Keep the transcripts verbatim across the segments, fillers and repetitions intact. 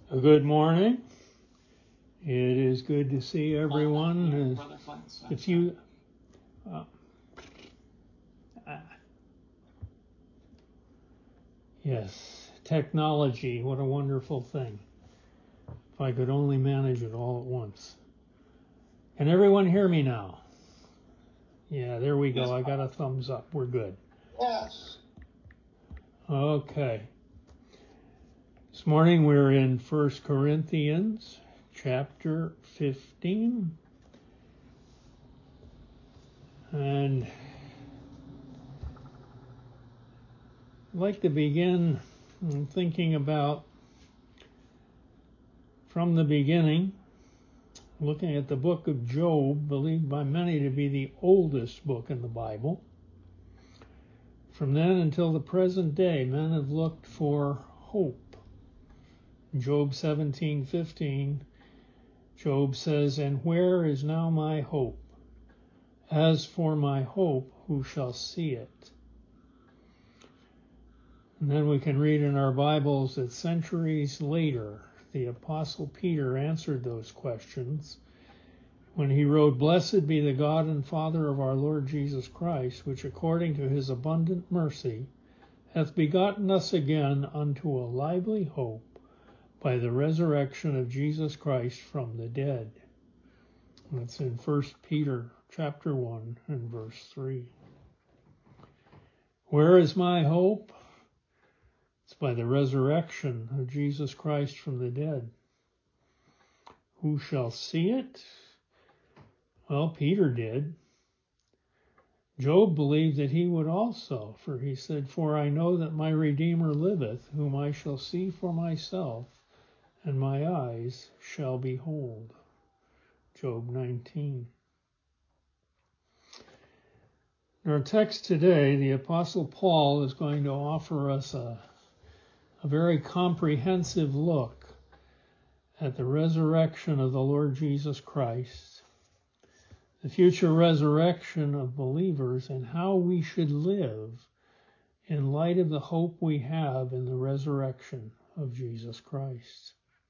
Good morning. It is good to see everyone. If you, uh, uh, yes, technology, what a wonderful thing. If I could only manage it all at once. Can everyone hear me now? Yeah, there we go. I got a thumbs up. We're good. Yes. Okay. This morning we're in First Corinthians chapter fifteen. And I'd like to begin thinking about from the beginning, looking at the book of Job, believed by many to be the oldest book in the Bible. From then until the present day, men have looked for hope. Job seventeen fifteen, Job says, "And where is now my hope? As for my hope, who shall see it?" And then we can read in our Bibles that centuries later, the Apostle Peter answered those questions when he wrote, "Blessed be the God and Father of our Lord Jesus Christ, which according to his abundant mercy hath begotten us again unto a lively hope by the resurrection of Jesus Christ from the dead." That's in First Peter chapter one and verse three. Where is my hope? It's by the resurrection of Jesus Christ from the dead. Who shall see it? Well, Peter did. Job believed that he would also, for he said, "For I know that my Redeemer liveth, whom I shall see for myself, and my eyes shall behold." Job nineteen. In our text today, the Apostle Paul is going to offer us a, a very comprehensive look at the resurrection of the Lord Jesus Christ, the future resurrection of believers, and how we should live in light of the hope we have in the resurrection of Jesus Christ.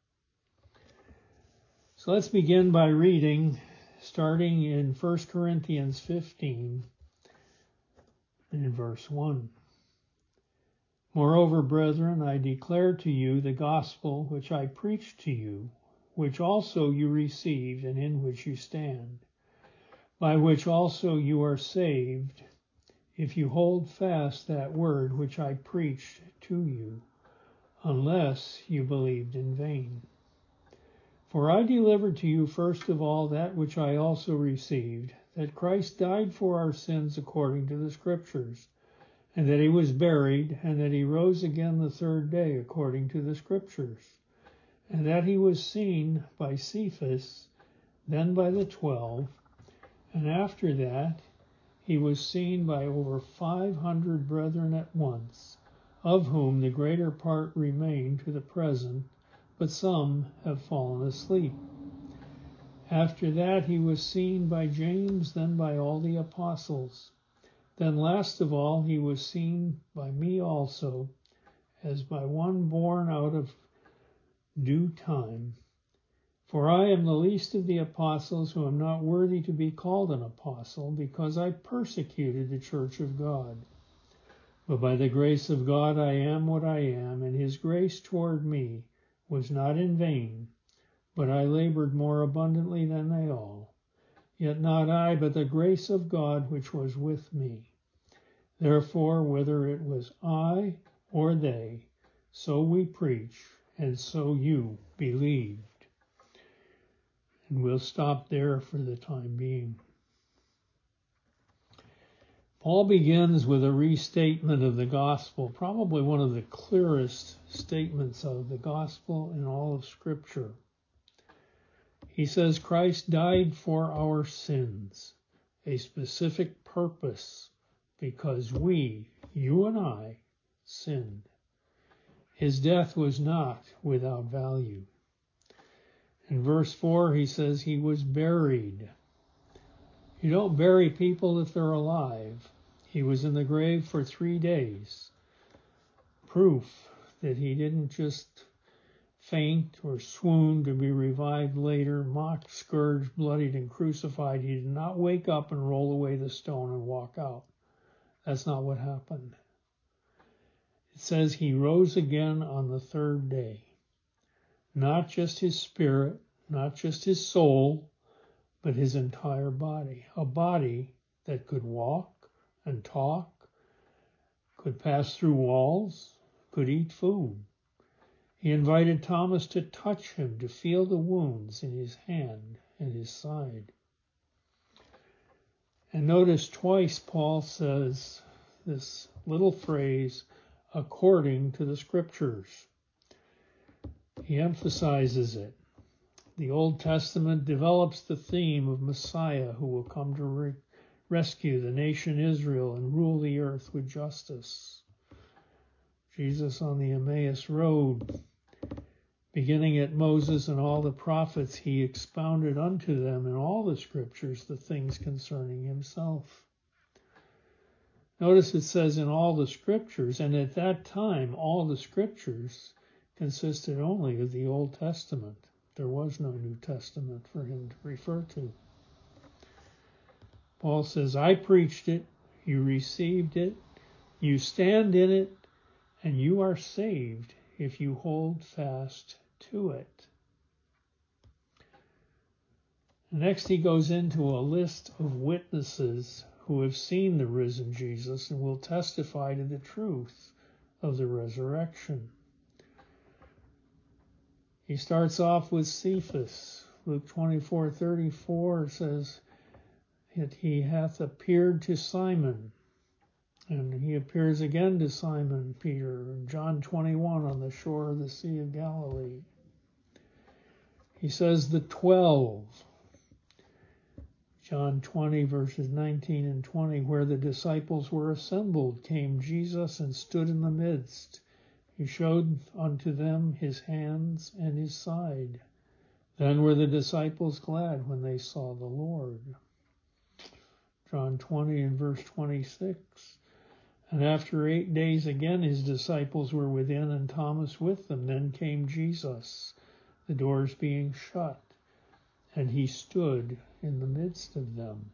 So let's begin by reading, starting in First Corinthians fifteen, in verse one. "Moreover, brethren, I declare to you the gospel which I preached to you, which also you received, and in which you stand, by which also you are saved, if you hold fast that word which I preached to you, unless you believed in vain. For I delivered to you first of all that which I also received, that Christ died for our sins according to the Scriptures, and that he was buried, and that he rose again the third day according to the Scriptures, and that he was seen by Cephas, then by the twelve, and after that he was seen by over five hundred brethren at once, of whom the greater part remain to the present, but some have fallen asleep. After that he was seen by James, then by all the apostles. Then last of all he was seen by me also, as by one born out of due time. For I am the least of the apostles, who am not worthy to be called an apostle, because I persecuted the church of God. But by the grace of God I am what I am, and his grace toward me was not in vain, but I labored more abundantly than they all. Yet not I, but the grace of God which was with me. Therefore, whether it was I or they, so we preach, and so you believed." And we'll stop there for the time being. Paul begins with a restatement of the gospel, probably one of the clearest statements of the gospel in all of Scripture. He says Christ died for our sins, a specific purpose, because we, you and I, sinned. His death was not without value. In verse four, he says he was buried. You don't bury people if they're alive. He was in the grave for three days. Proof that he didn't just faint or swoon to be revived later, mocked, scourged, bloodied, and crucified. He did not wake up and roll away the stone and walk out. That's not what happened. It says he rose again on the third day. Not just his spirit, not just his soul, but his entire body. A body that could walk and talk, could pass through walls, could eat food. He invited Thomas to touch him, to feel the wounds in his hand and his side. And notice twice Paul says this little phrase, according to the Scriptures. He emphasizes it. The Old Testament develops the theme of Messiah who will come to re- rescue the nation Israel and rule the earth with justice. Jesus on the Emmaus Road, beginning at Moses and all the prophets, he expounded unto them in all the Scriptures the things concerning himself. Notice it says in all the Scriptures, and at that time all the Scriptures consisted only of the Old Testament. There was no New Testament for him to refer to. Paul says, I preached it, you received it, you stand in it, and you are saved if you hold fast to it. Next, he goes into a list of witnesses who have seen the risen Jesus and will testify to the truth of the resurrection. He starts off with Cephas. Luke twenty-four thirty-four says that he hath appeared to Simon, and he appears again to Simon Peter in John twenty-one on the shore of the Sea of Galilee. He says the twelve, John twenty verses nineteen and twenty, where the disciples were assembled, came Jesus and stood in the midst. He showed unto them his hands and his side. Then were the disciples glad when they saw the Lord. John twenty and verse twenty-six. And after eight days again his disciples were within and Thomas with them. Then came Jesus, the doors being shut, and he stood in the midst of them.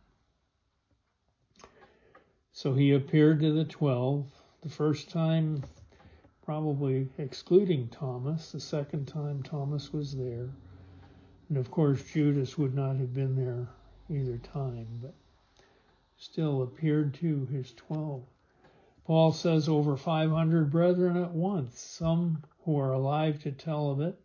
So he appeared to the twelve, the first time probably excluding Thomas. The second time Thomas was there. And of course Judas would not have been there either time, but still appeared to his twelve. Paul says over five hundred brethren at once, some who are alive to tell of it.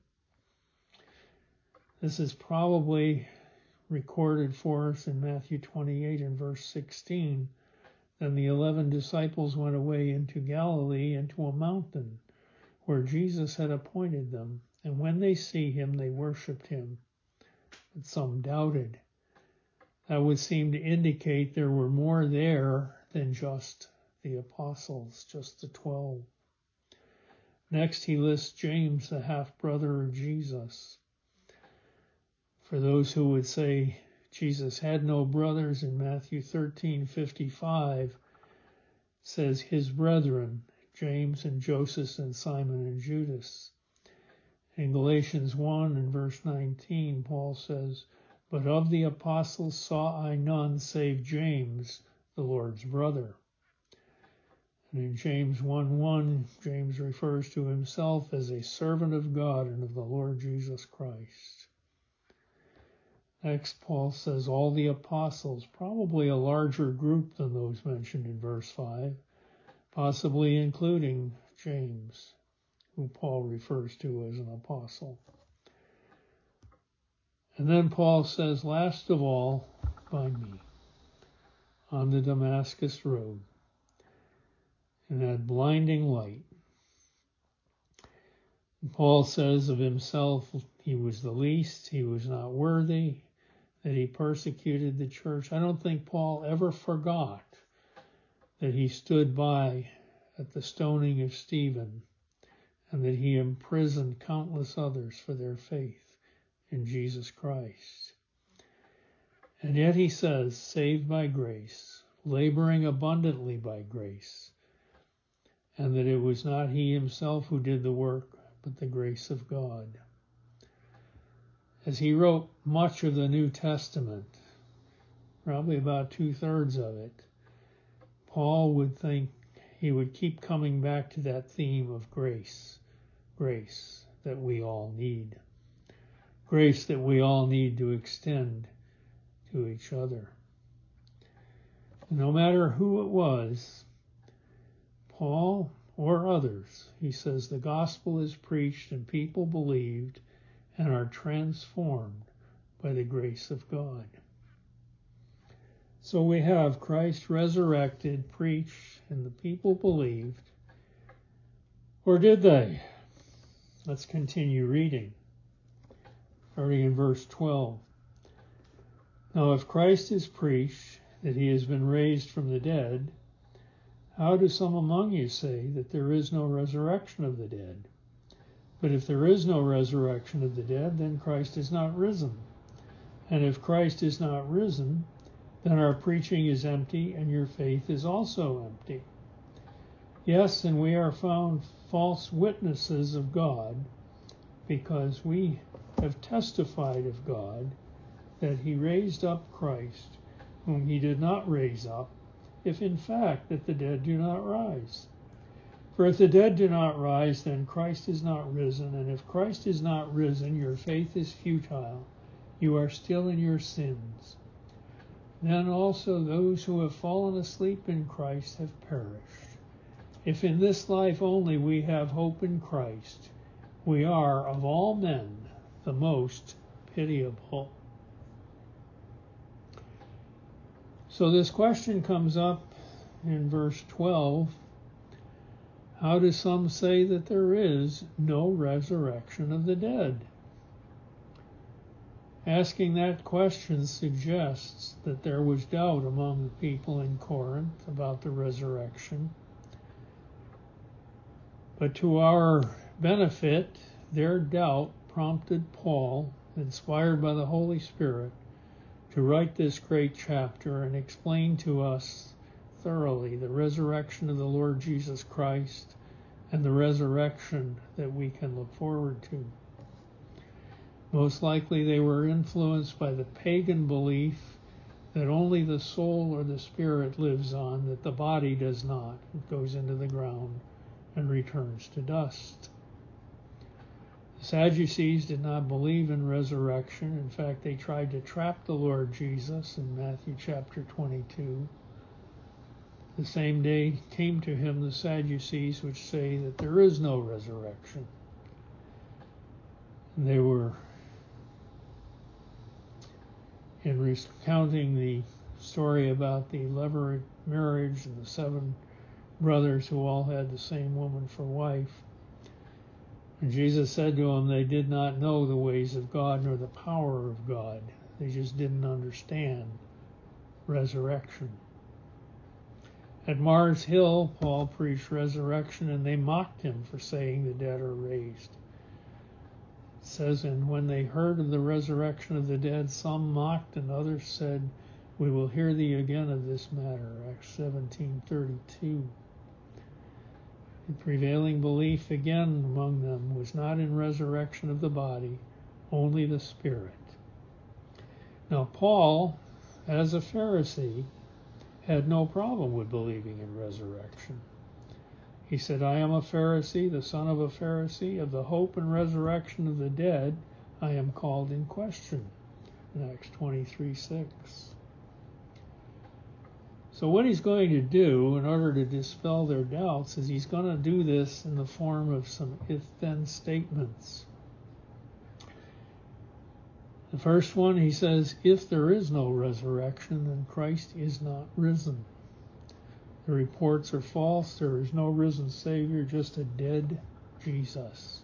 This is probably recorded for us in Matthew twenty-eight and verse sixteen. Then the eleven disciples went away into Galilee, into a mountain, where Jesus had appointed them. And when they see him, they worshipped him. But some doubted. That would seem to indicate there were more there than just the apostles, just the twelve. Next, he lists James, the half-brother of Jesus. For those who would say Jesus had no brothers, in Matthew thirteen fifty-five says his brethren, James and Joseph and Simon and Judas. In Galatians one and verse nineteen, Paul says, but of the apostles saw I none save James, the Lord's brother. And in James one one, James refers to himself as a servant of God and of the Lord Jesus Christ. Next, Paul says all the apostles, probably a larger group than those mentioned in verse five, possibly including James, who Paul refers to as an apostle. And then Paul says, last of all, by me, on the Damascus road, in that blinding light. And Paul says of himself, he was the least, he was not worthy, that he persecuted the church. I don't think Paul ever forgot that he stood by at the stoning of Stephen and that he imprisoned countless others for their faith in Jesus Christ. And yet he says, saved by grace, laboring abundantly by grace, and that it was not he himself who did the work, but the grace of God. As he wrote much of the New Testament, probably about two-thirds of it, Paul would think he would keep coming back to that theme of grace, grace that we all need, grace that we all need to extend to each other. No matter who it was, Paul or others, he says the gospel is preached and people believed and are transformed by the grace of God. So we have Christ resurrected, preached, and the people believed. Or did they? Let's continue reading, starting in verse twelve. Now if Christ is preached that he has been raised from the dead, how do some among you say that there is no resurrection of the dead? But if there is no resurrection of the dead, then Christ is not risen. And if Christ is not risen, then our preaching is empty, and your faith is also empty. Yes, and we are found false witnesses of God, because we have testified of God that he raised up Christ, whom he did not raise up, if in fact that the dead do not rise. For if the dead do not rise, then Christ is not risen, and if Christ is not risen, your faith is futile. You are still in your sins. Then also those who have fallen asleep in Christ have perished. If in this life only we have hope in Christ, we are of all men the most pitiable. So this question comes up in verse twelve. How do some say that there is no resurrection of the dead? Asking that question suggests that there was doubt among the people in Corinth about the resurrection. But to our benefit, their doubt prompted Paul, inspired by the Holy Spirit, to write this great chapter and explain to us thoroughly the resurrection of the Lord Jesus Christ and the resurrection that we can look forward to. Most likely they were influenced by the pagan belief that only the soul or the spirit lives on, that the body does not. It goes into the ground and returns to dust. The Sadducees did not believe in resurrection. In fact, they tried to trap the Lord Jesus in Matthew chapter twenty-two. The same day came to him the Sadducees, which say that there is no resurrection. And they were, in recounting the story about the levirate marriage and the seven brothers who all had the same woman for wife, and Jesus said to them they did not know the ways of God nor the power of God. They just didn't understand resurrection. At Mars Hill, Paul preached resurrection, and they mocked him for saying the dead are raised. It says, and when they heard of the resurrection of the dead, some mocked, and others said, we will hear thee again of this matter. Acts seventeen thirty-two. The prevailing belief again among them was not in resurrection of the body, only the spirit. Now Paul, as a Pharisee, had no problem with believing in resurrection. He said, I am a Pharisee, the son of a Pharisee. Of the hope and resurrection of the dead, I am called in question. In Acts twenty-three six. So what he's going to do in order to dispel their doubts is he's going to do this in the form of some if-then statements. The first one, he says, if there is no resurrection, then Christ is not risen. The reports are false. There is no risen Savior, just a dead Jesus.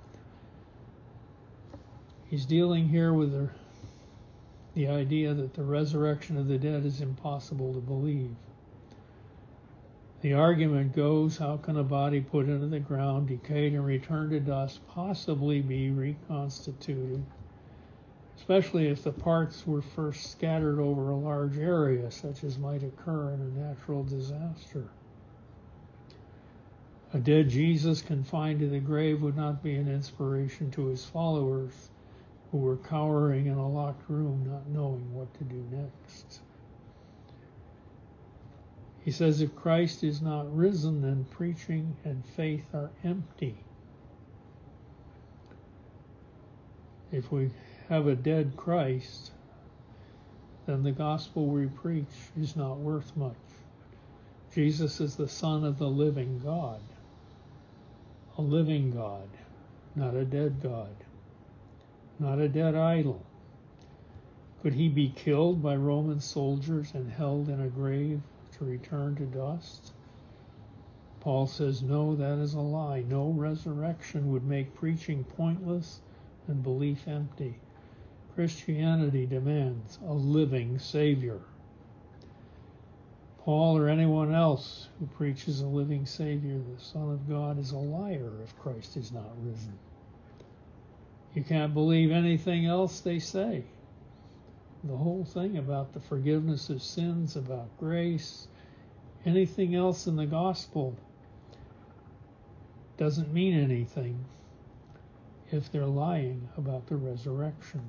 He's dealing here with the, the idea that the resurrection of the dead is impossible to believe. The argument goes, how can a body put into the ground, decayed and returned to dust, possibly be reconstituted, especially if the parts were first scattered over a large area, such as might occur in a natural disaster? A dead Jesus confined to the grave would not be an inspiration to his followers, who were cowering in a locked room, not knowing what to do next. He says, if Christ is not risen, then preaching and faith are empty. If we have a dead Christ, then the gospel we preach is not worth much. Jesus is the Son of the living God, a living God, not a dead God, not a dead idol. Could he be killed by Roman soldiers and held in a grave to return to dust? Paul says, no, that is a lie. No resurrection would make preaching pointless and belief empty. Christianity demands a living Savior. Paul or anyone else who preaches a living Savior, the Son of God, is a liar if Christ is not risen. You can't believe anything else they say. The whole thing about the forgiveness of sins, about grace, anything else in the gospel doesn't mean anything if they're lying about the resurrection.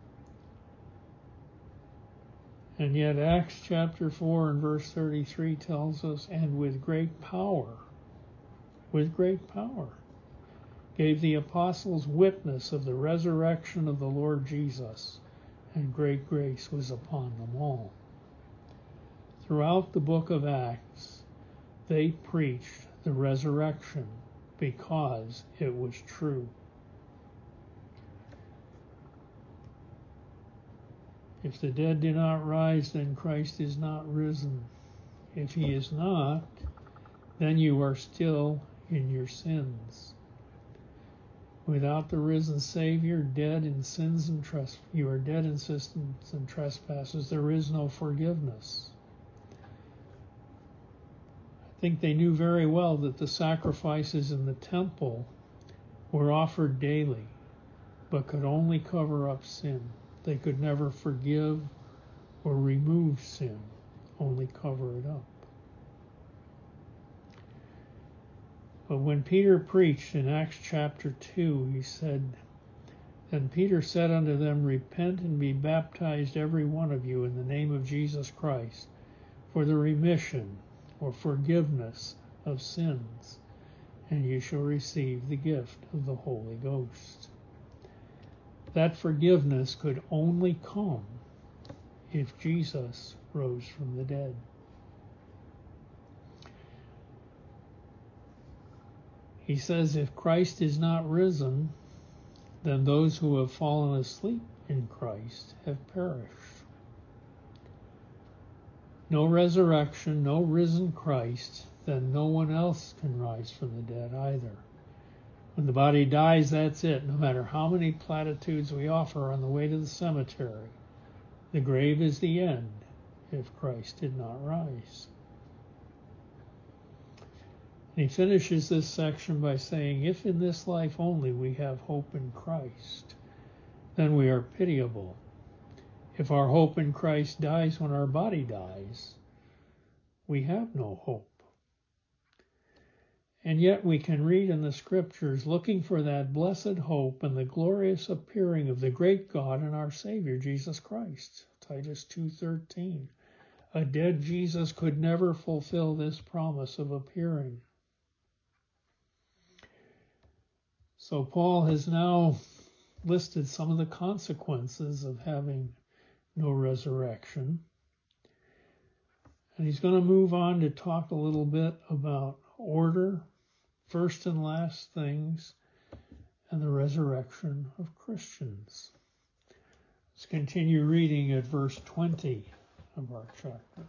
And yet Acts chapter four and verse thirty-three tells us, and with great power, with great power, gave the apostles witness of the resurrection of the Lord Jesus, and great grace was upon them all. Throughout the book of Acts, they preached the resurrection because it was true. If the dead do not rise, then Christ is not risen. If he is not, then you are still in your sins. Without the risen Savior, dead in sins and trespass, you are dead in sins and trespasses. There is no forgiveness. I think they knew very well that the sacrifices in the temple were offered daily, but could only cover up sin. They could never forgive or remove sin, only cover it up. But when Peter preached in Acts chapter two, he said, Then Peter said unto them, Repent and be baptized every one of you in the name of Jesus Christ, for the remission or forgiveness of sins, and you shall receive the gift of the Holy Ghost. That forgiveness could only come if Jesus rose from the dead. He says, if Christ is not risen, then those who have fallen asleep in Christ have perished. No resurrection, no risen Christ, then no one else can rise from the dead either. When the body dies, that's it. No matter how many platitudes we offer on the way to the cemetery, the grave is the end if Christ did not rise. And he finishes this section by saying, if in this life only we have hope in Christ, then we are pitiable. If our hope in Christ dies when our body dies, we have no hope. And yet we can read in the scriptures, looking for that blessed hope and the glorious appearing of the great God and our Savior, Jesus Christ. Titus two thirteen. A dead Jesus could never fulfill this promise of appearing. So Paul has now listed some of the consequences of having no resurrection. And he's going to move on to talk a little bit about order, first and last things, and the resurrection of Christians. Let's continue reading at verse twenty of our chapter.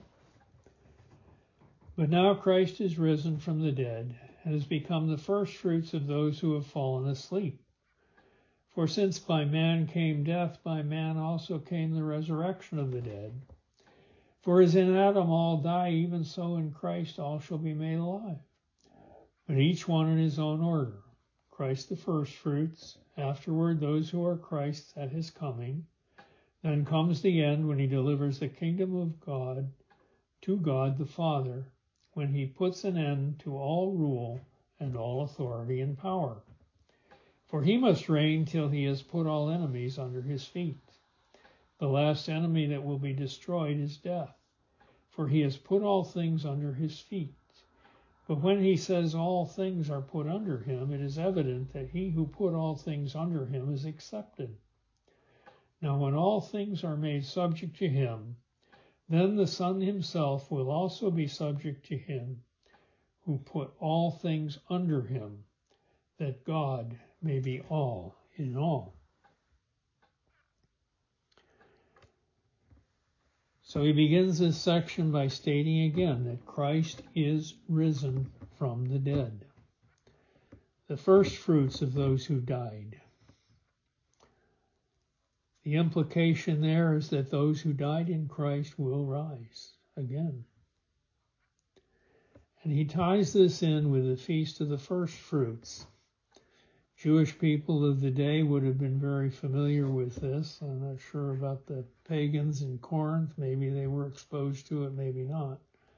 But now Christ is risen from the dead and has become the first fruits of those who have fallen asleep. For since by man came death, by man also came the resurrection of the dead. For as in Adam all die, even so in Christ all shall be made alive, but each one in his own order. Christ the first fruits, afterward those who are Christ's at his coming. Then comes the end when he delivers the kingdom of God to God the Father, when he puts an end to all rule and all authority and power. For he must reign till he has put all enemies under his feet. The last enemy that will be destroyed is death, for he has put all things under his feet. But when he says all things are put under him, it is evident that he who put all things under him is accepted. Now when all things are made subject to him, then the Son himself will also be subject to him who put all things under him, that God may be all in all. So he begins this section by stating again that Christ is risen from the dead, the first fruits of those who died. The implication there is that those who died in Christ will rise again. And he ties this in with the Feast of the First Fruits. Jewish people of the day would have been very familiar with this. I'm not sure about the pagans in Corinth. Maybe they were exposed to it, maybe not.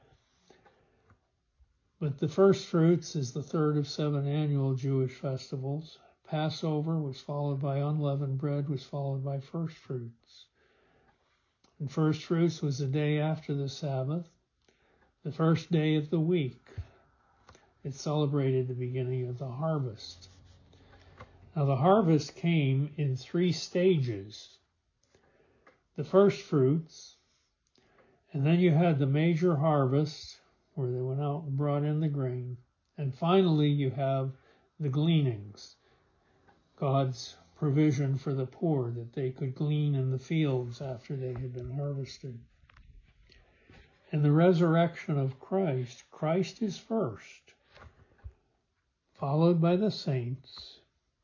But the First Fruits is the third of seven annual Jewish festivals. Passover was followed by unleavened bread, was followed by First Fruits. And First Fruits was the day after the Sabbath, the first day of the week. It celebrated the beginning of the harvest. Now the harvest came in three stages. The first fruits, and then you had the major harvest, where they went out and brought in the grain, and finally you have the gleanings, God's provision for the poor, that they could glean in the fields after they had been harvested. In the resurrection of Christ, Christ is first, followed by the saints,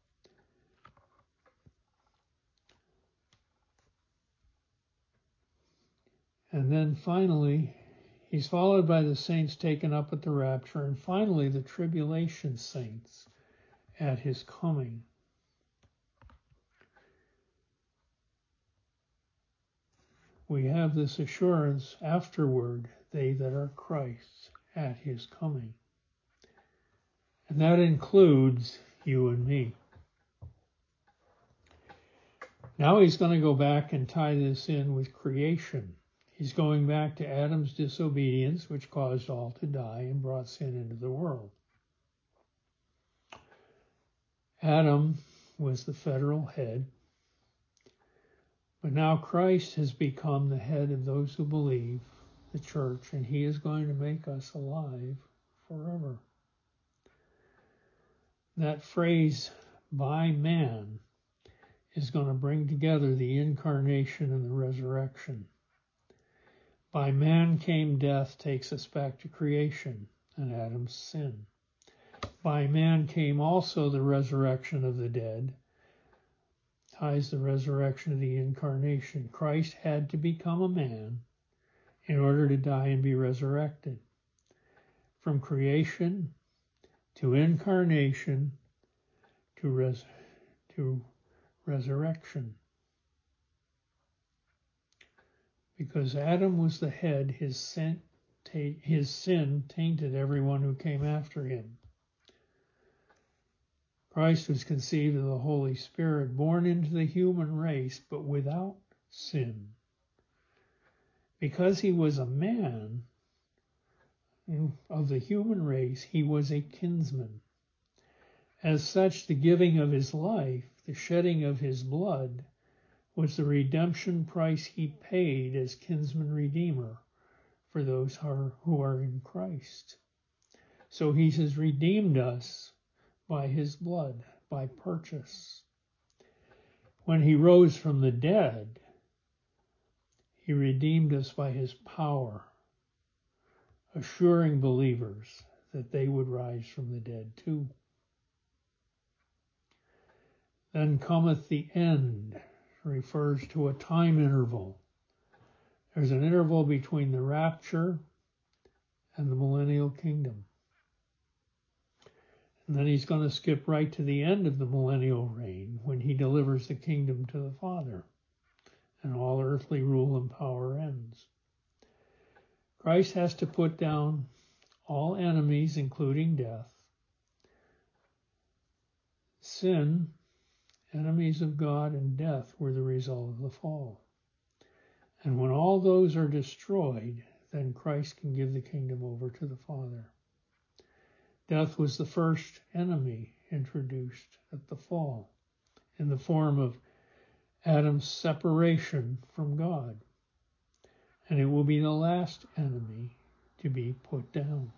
and then finally, he's followed by the saints taken up at the rapture, and finally the tribulation saints at his coming. We have this assurance afterward, they that are Christ's at his coming. And that includes you and me. Now he's going to go back and tie this in with creation. He's going back to Adam's disobedience, which caused all to die and brought sin into the world. Adam was the federal head, but now Christ has become the head of those who believe, the church, and he is going to make us alive forever. That phrase, by man, is going to bring together the incarnation and the resurrection. By man came death, takes us back to creation and Adam's sin. By man came also the resurrection of the dead, ties the resurrection of the incarnation. Christ had to become a man in order to die and be resurrected. From creation to incarnation to, res- to resurrection. Because Adam was the head, his sin, his sin tainted everyone who came after him. Christ was conceived of the Holy Spirit, born into the human race, but without sin. Because he was a man of the human race, he was a kinsman. As such, the giving of his life, the shedding of his blood, was the redemption price he paid as kinsman redeemer for those who are in Christ. So he has redeemed us by his blood, by purchase. When he rose from the dead, he redeemed us by his power, assuring believers that they would rise from the dead too. Then cometh the end, refers to a time interval. There's an interval between the rapture and the millennial kingdom. And then he's going to skip right to the end of the millennial reign when he delivers the kingdom to the Father and all earthly rule and power ends. Christ has to put down all enemies, including death, sin, enemies of God, and death were the result of the fall. And when all those are destroyed, then Christ can give the kingdom over to the Father. Death was the first enemy introduced at the fall in the form of Adam's separation from God. And it will be the last enemy to be put down.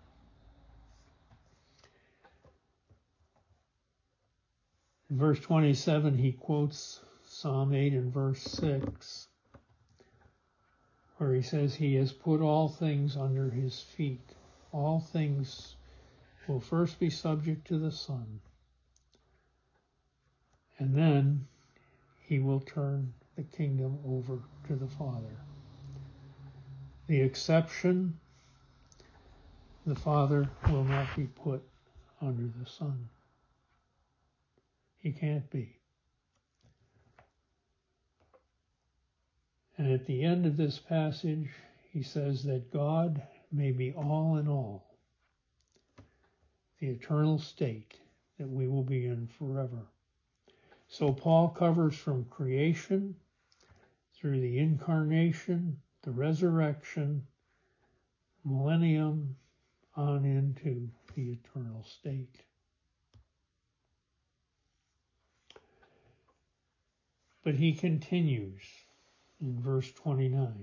In verse twenty-seven, he quotes Psalm eight and verse six, where he says, he has put all things under his feet. All things will first be subject to the Son, and then he will turn the kingdom over to the Father. The exception, the Father will not be put under the Son. He can't be. And at the end of this passage, he says that God may be all in all, the eternal state that we will be in forever. So Paul covers from creation through the incarnation, the resurrection, millennium, on into the eternal state. But he continues in verse twenty-nine.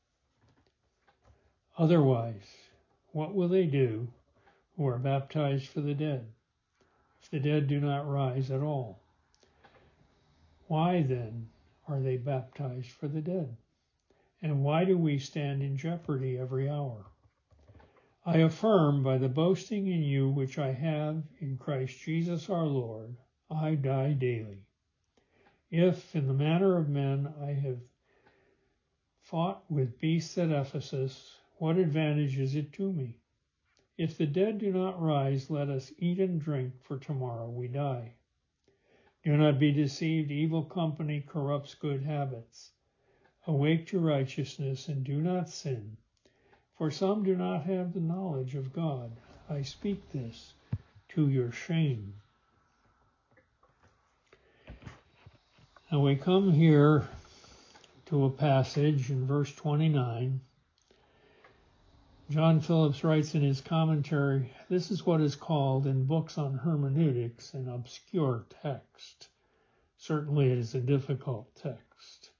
Otherwise, what will they do who are baptized for the dead, if the dead do not rise at all? Why then are they baptized for the dead? And why do we stand in jeopardy every hour? I affirm by the boasting in you which I have in Christ Jesus our Lord, I die daily. If, in the manner of men, I have fought with beasts at Ephesus, what advantage is it to me? If the dead do not rise, let us eat and drink, for tomorrow we die. Do not be deceived, evil company corrupts good habits. Awake to righteousness and do not sin, for some do not have the knowledge of God. I speak this to your shame. Now we come here to a passage in verse twenty-nine. John Phillips writes in his commentary, this is what is called in books on hermeneutics an obscure text. Certainly it is a difficult text.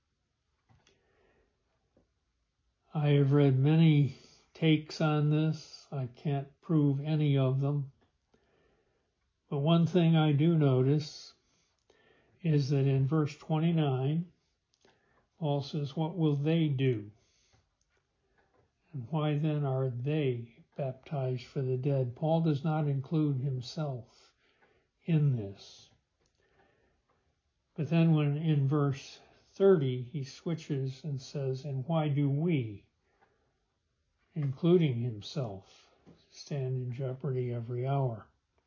I have read many takes on this. I can't prove any of them. But one thing I do notice is that in verse twenty-nine, Paul says, what will they do? And why then are they baptized for the dead? Paul does not include himself in this. But then when in verse thirty, he switches and says, and why do we, including himself, stand in jeopardy every hour?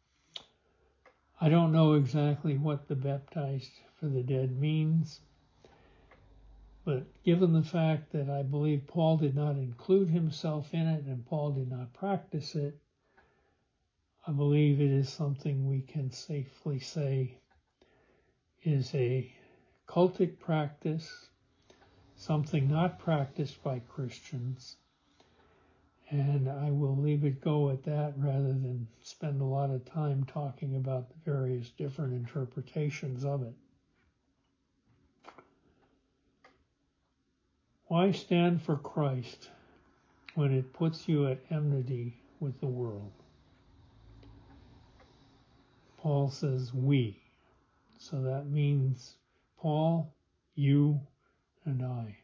I don't know exactly what the baptized for the dead means, but given the fact that I believe Paul did not include himself in it and Paul did not practice it, I believe it is something we can safely say is a cultic practice, something not practiced by Christians, and I will leave it go at that rather than spend a lot of time talking about the various different interpretations of it. Why stand for Christ when it puts you at enmity with the world? Paul says we. So that means Paul, you, and I.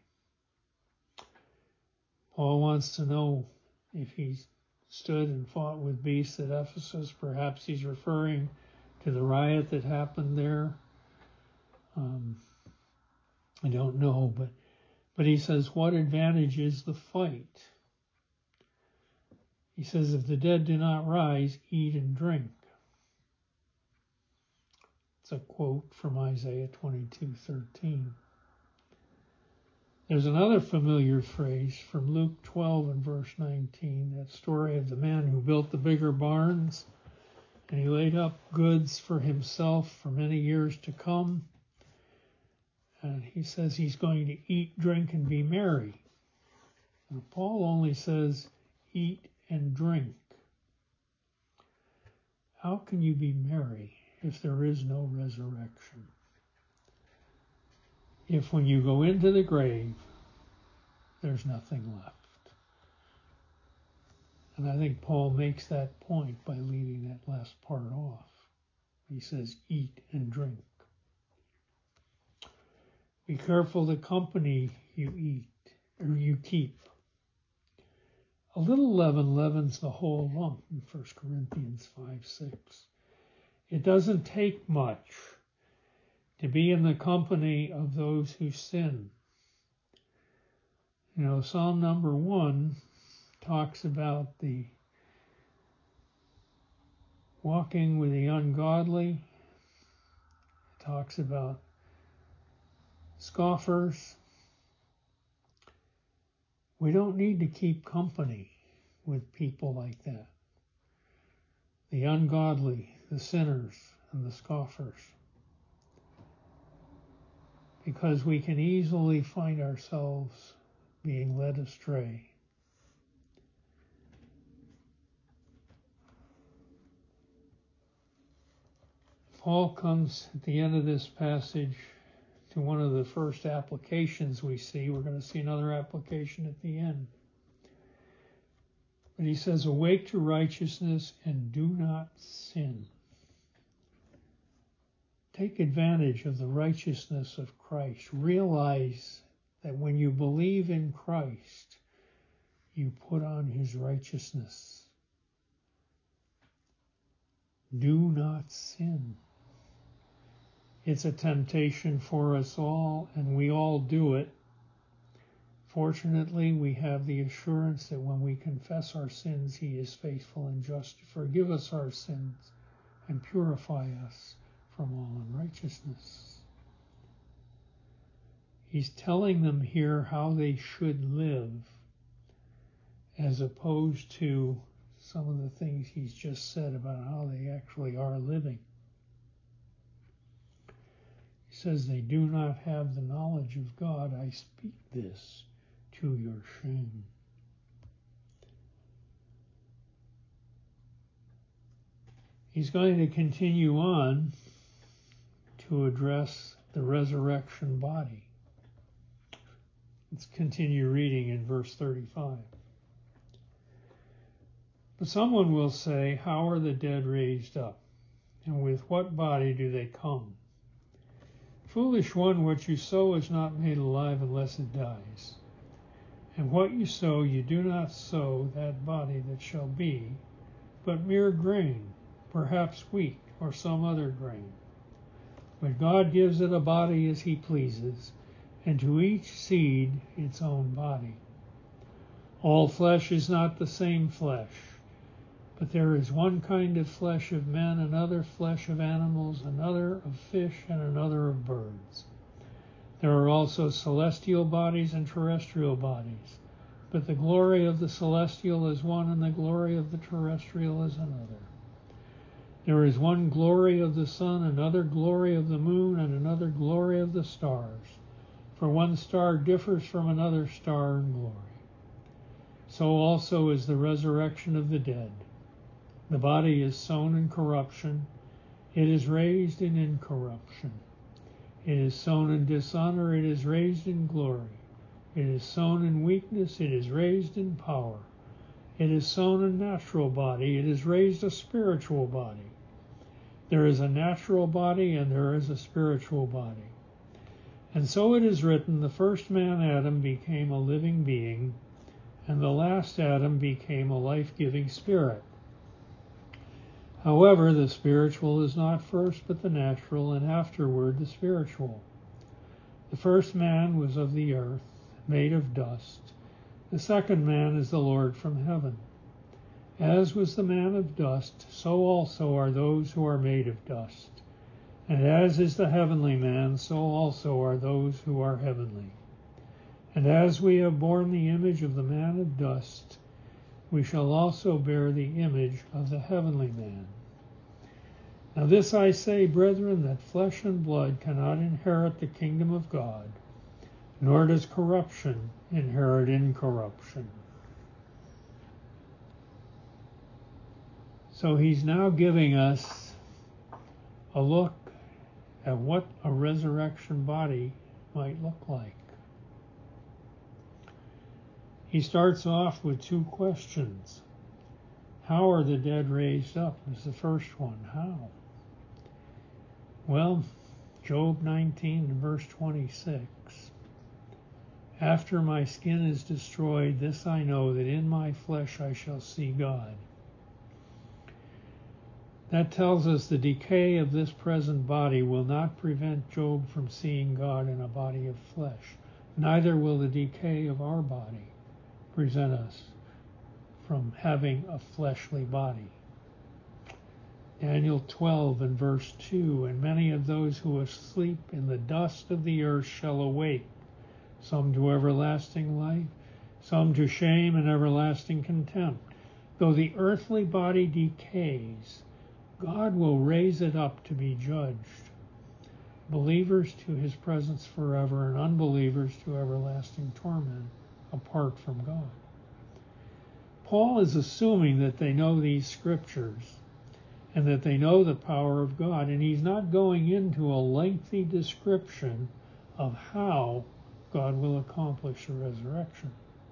Paul wants to know if he stood and fought with beasts at Ephesus. Perhaps he's referring to the riot that happened there. Um, I don't know, but But he says, what advantage is the fight? He says, if the dead do not rise, eat and drink. It's a quote from Isaiah twenty-two thirteen. There's another familiar phrase from Luke twelve and verse nineteen, that story of the man who built the bigger barns, and he laid up goods for himself for many years to come. And he says he's going to eat, drink, and be merry. And Paul only says eat and drink. How can you be merry if there is no resurrection? If when you go into the grave, there's nothing left. And I think Paul makes that point by leaving that last part off. He says, eat and drink. Be careful the company you eat or you keep. A little leaven leavens the whole lump in First Corinthians five six. It doesn't take much to be in the company of those who sin. You know, Psalm number one talks about the walking with the ungodly. It talks about scoffers. We don't need to keep company with people like that. The ungodly, the sinners, and the scoffers. Because we can easily find ourselves being led astray. Paul comes at the end of this passage to one of the first applications we see. We're going to see another application at the end. But he says, awake to righteousness and do not sin. Take advantage of the righteousness of Christ. Realize that when you believe in Christ, you put on his righteousness. Do not sin. It's a temptation for us all, and we all do it. Fortunately, we have the assurance that when we confess our sins, he is faithful and just to forgive us our sins and purify us from all unrighteousness. He's telling them here how they should live, as opposed to some of the things he's just said about how they actually are living. He says, they do not have the knowledge of God. I speak this to your shame. He's going to continue on to address the resurrection body. Let's continue reading in verse thirty-five. But someone will say, how are the dead raised up? And with what body do they come? Foolish one, what you sow is not made alive unless it dies. And what you sow, you do not sow that body that shall be, but mere grain, perhaps wheat or some other grain. But God gives it a body as he pleases, and to each seed its own body. All flesh is not the same flesh, but there is one kind of flesh of men, another flesh of animals, another of fish, and another of birds. There are also celestial bodies and terrestrial bodies, but the glory of the celestial is one, and the glory of the terrestrial is another. There is one glory of the sun, another glory of the moon, and another glory of the stars. For one star differs from another star in glory. So also is the resurrection of the dead. The body is sown in corruption, it is raised in incorruption. It is sown in dishonor, it is raised in glory. It is sown in weakness, it is raised in power. It is sown a natural body, it is raised a spiritual body. There is a natural body and there is a spiritual body. And so it is written, the first man, Adam, became a living being, and the last Adam became a life-giving spirit. However, the spiritual is not first, but the natural, and afterward the spiritual. The first man was of the earth, made of dust. The second man is the Lord from heaven. As was the man of dust, so also are those who are made of dust. And as is the heavenly man, so also are those who are heavenly. And as we have borne the image of the man of dust, we shall also bear the image of the heavenly man. Now this I say, brethren, that flesh and blood cannot inherit the kingdom of God, nor does corruption inherit incorruption. So he's now giving us a look at what a resurrection body might look like. He starts off with two questions. How are the dead raised up? Is the first one. How? Well, Job nineteen, verse twenty-six. After my skin is destroyed, this I know, that in my flesh I shall see God. That tells us the decay of this present body will not prevent Job from seeing God in a body of flesh. Neither will the decay of our body prevent us from having a fleshly body. Daniel twelve and verse two, and many of those who sleep in the dust of the earth shall awake, some to everlasting life, some to shame and everlasting contempt. Though the earthly body decays, God will raise it up to be judged. Believers to his presence forever, and unbelievers to everlasting torment apart from God. Paul is assuming that they know these scriptures and that they know the power of God, and he's not going into a lengthy description of how God will accomplish the resurrection.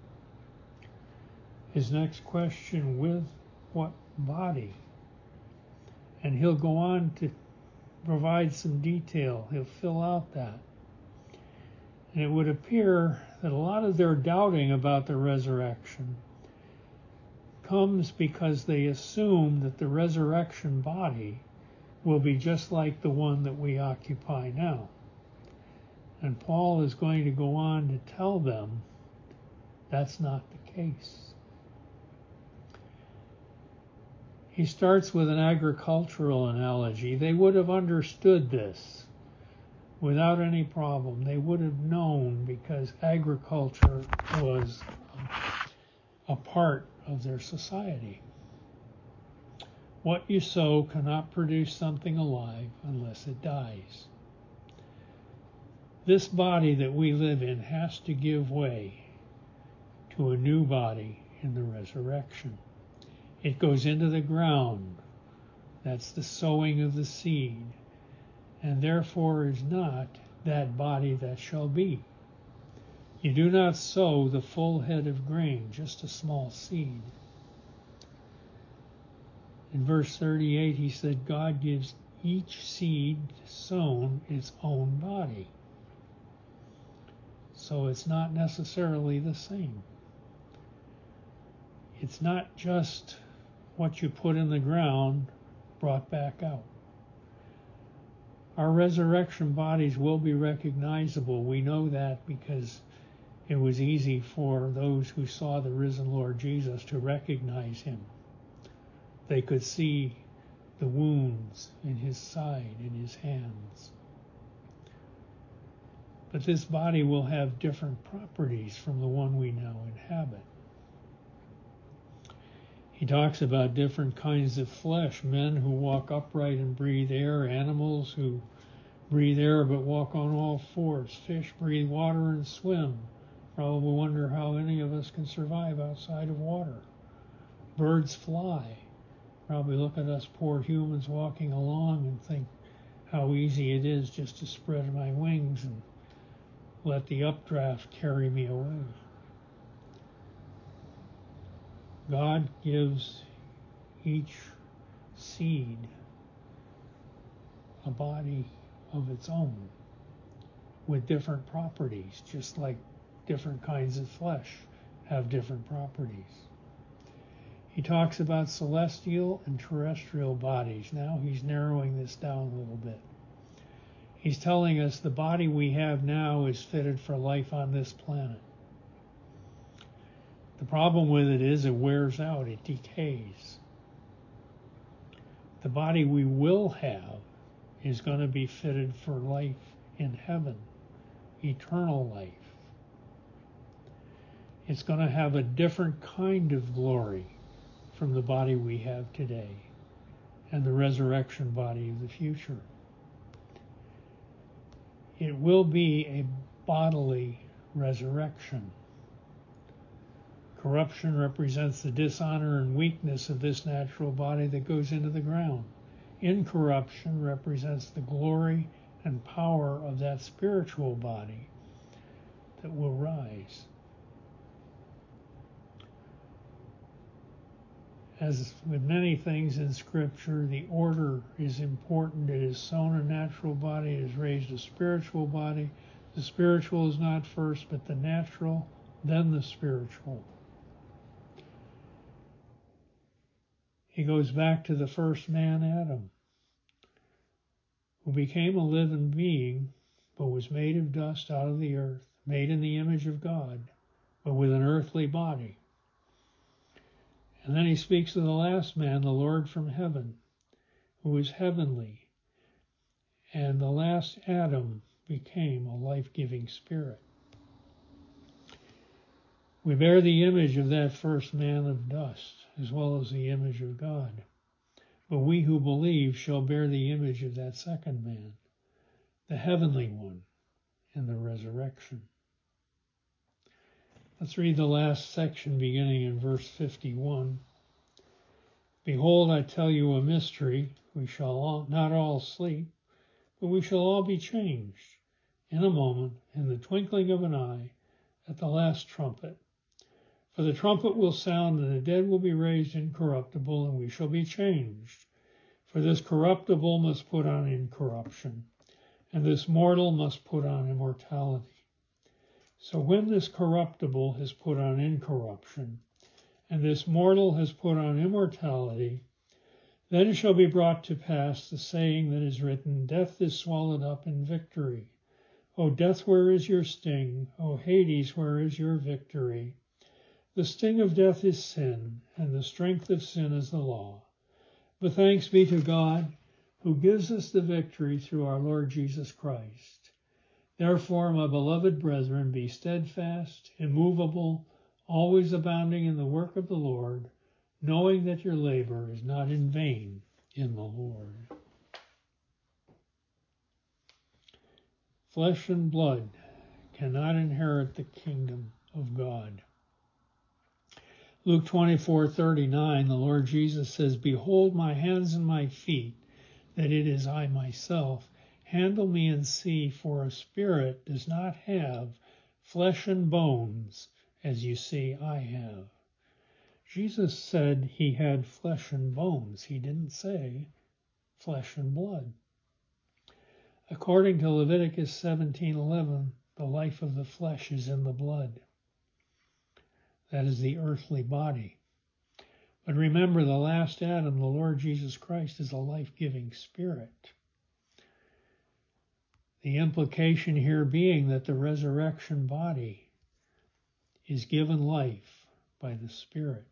His next question, with what body? And he'll go on to provide some detail. He'll fill out that. And it would appear that a lot of their doubting about the resurrection comes because they assume that the resurrection body will be just like the one that we occupy now. And Paul is going to go on to tell them that's not the case. He starts with an agricultural analogy. They would have understood this without any problem. They would have known, because agriculture was a part of their society. What you sow cannot produce something alive unless it dies. This body that we live in has to give way to a new body in the resurrection. It goes into the ground. That's the sowing of the seed, and therefore is not that body that shall be. You do not sow the full head of grain, just a small seed. In verse thirty-eight, he said, God gives each seed sown its own body. So it's not necessarily the same. It's not just what you put in the ground brought back out. Our resurrection bodies will be recognizable. We know that because it was easy for those who saw the risen Lord Jesus to recognize him. They could see the wounds in his side, in his hands. But this body will have different properties from the one we now inhabit. He talks about different kinds of flesh, men who walk upright and breathe air, animals who breathe air but walk on all fours, fish breathe water and swim. Probably wonder how any of us can survive outside of water. Birds fly. Probably look at us poor humans walking along and think how easy it is just to spread my wings and let the updraft carry me away. God gives each seed a body of its own with different properties, just like different kinds of flesh have different properties. He talks about celestial and terrestrial bodies. Now he's narrowing this down a little bit. He's telling us the body we have now is fitted for life on this planet. The problem with it is it wears out, it decays. The body we will have is going to be fitted for life in heaven, eternal life. It's going to have a different kind of glory from the body we have today and the resurrection body of the future. It will be a bodily resurrection. Corruption represents the dishonor and weakness of this natural body that goes into the ground. Incorruption represents the glory and power of that spiritual body that will rise. As with many things in Scripture, the order is important. It is sown a natural body, it is raised a spiritual body. The spiritual is not first, but the natural, then the spiritual. He goes back to the first man, Adam, who became a living being, but was made of dust out of the earth, made in the image of God, but with an earthly body. And then he speaks of the last man, the Lord from heaven, who is heavenly. And the last Adam became a life-giving spirit. We bear the image of that first man of dust, as well as the image of God. But we who believe shall bear the image of that second man, the heavenly one, in the resurrection. Let's read the last section beginning in verse fifty-one. Behold, I tell you a mystery. We shall all, not all sleep, but we shall all be changed in a moment, in the twinkling of an eye, at the last trumpet. For the trumpet will sound, and the dead will be raised incorruptible, and we shall be changed. For this corruptible must put on incorruption, and this mortal must put on immortality. So when this corruptible has put on incorruption, and this mortal has put on immortality, then shall be brought to pass the saying that is written, Death is swallowed up in victory. O death, where is your sting? O Hades, where is your victory? The sting of death is sin, and the strength of sin is the law. But thanks be to God, who gives us the victory through our Lord Jesus Christ. Therefore, my beloved brethren, be steadfast, immovable, always abounding in the work of the Lord, knowing that your labor is not in vain in the Lord. Flesh and blood cannot inherit the kingdom of God. Luke twenty-four thirty-nine, the Lord Jesus says, Behold my hands and my feet, that it is I myself. Handle me and see, for a spirit does not have flesh and bones, as you see I have. Jesus said he had flesh and bones. He didn't say flesh and blood. According to Leviticus seventeen eleven, the life of the flesh is in the blood. That is the earthly body. But remember, the last Adam, the Lord Jesus Christ, is a life-giving spirit. The implication here being that the resurrection body is given life by the Spirit.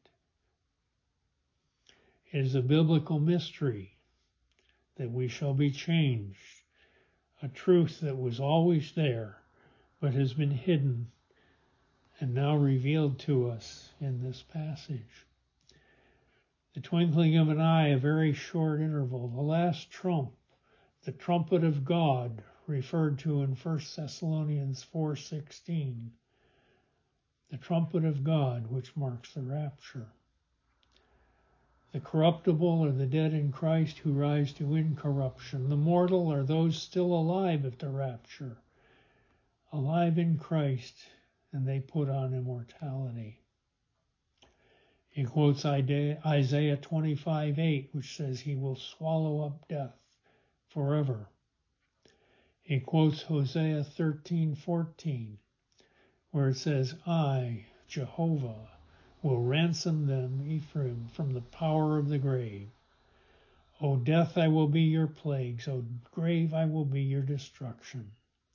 It is a biblical mystery that we shall be changed, a truth that was always there but has been hidden and now revealed to us in this passage. The twinkling of an eye, a very short interval, the last trump, the trumpet of God, referred to in First Thessalonians four sixteen, the trumpet of God, which marks the rapture. The corruptible are the dead in Christ who rise to incorruption. The mortal are those still alive at the rapture, alive in Christ, and they put on immortality. He quotes Isaiah twenty-five eight, which says he will swallow up death forever. He quotes Hosea thirteen fourteen, where it says, I, Jehovah, will ransom them, Ephraim, from the power of the grave. O death, I will be your plagues. O grave, I will be your destruction.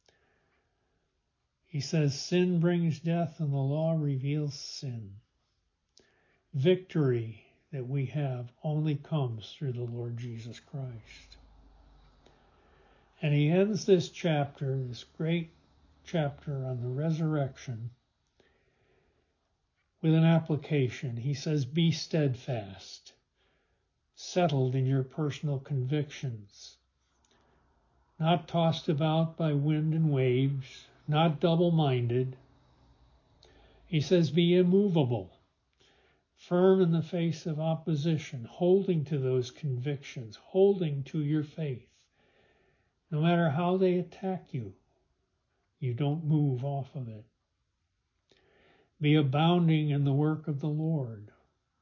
He says sin brings death and the law reveals sin. Victory that we have only comes through the Lord Jesus Christ. And he ends this chapter, this great chapter on the resurrection, with an application. He says, be steadfast, settled in your personal convictions, not tossed about by wind and waves, not double-minded. He says, be immovable, firm in the face of opposition, holding to those convictions, holding to your faith. No matter how they attack you, you don't move off of it. Be abounding in the work of the Lord.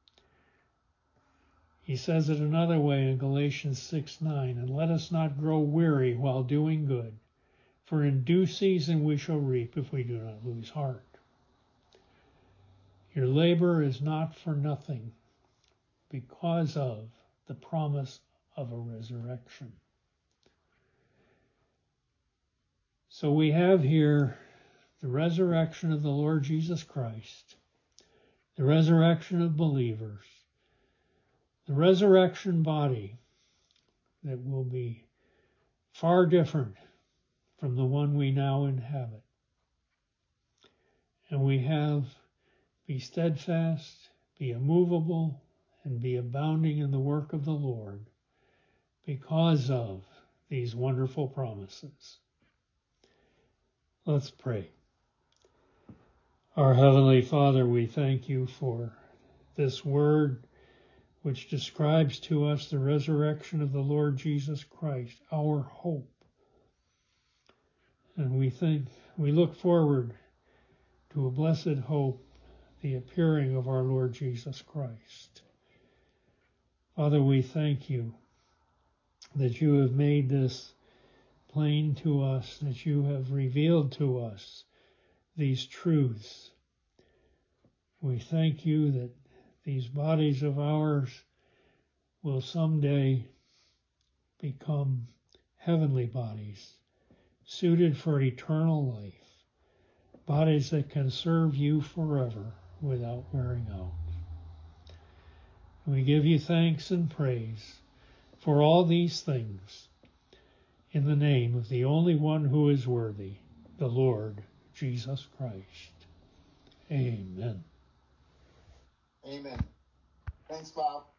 He says it another way in Galatians six nine, and let us not grow weary while doing good, for in due season we shall reap if we do not lose heart. Your labor is not for nothing because of the promise of a resurrection. So we have here the resurrection of the Lord Jesus Christ, the resurrection of believers, the resurrection body that will be far different from the one we now inhabit. And we have be steadfast, be immovable, and be abounding in the work of the Lord because of these wonderful promises. Let's pray. Our Heavenly Father, we thank you for this word which describes to us the resurrection of the Lord Jesus Christ, our hope. And we think, we look forward to a blessed hope, the appearing of our Lord Jesus Christ. Father, we thank you that you have made this plain to us, that you have revealed to us these truths. We thank you that these bodies of ours will someday become heavenly bodies, suited for eternal life, bodies that can serve you forever without wearing out. We give you thanks and praise for all these things in the name of the only one who is worthy, the Lord Jesus Christ. Amen. Amen. Thanks, Bob.